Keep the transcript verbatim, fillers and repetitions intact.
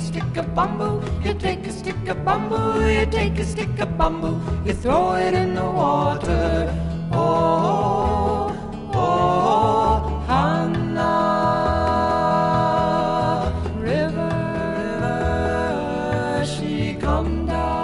stick of bamboo, you take a stick of bamboo, you take a stick of bamboo, you throw it in the water. Oh, oh, Hannah, river, she come down.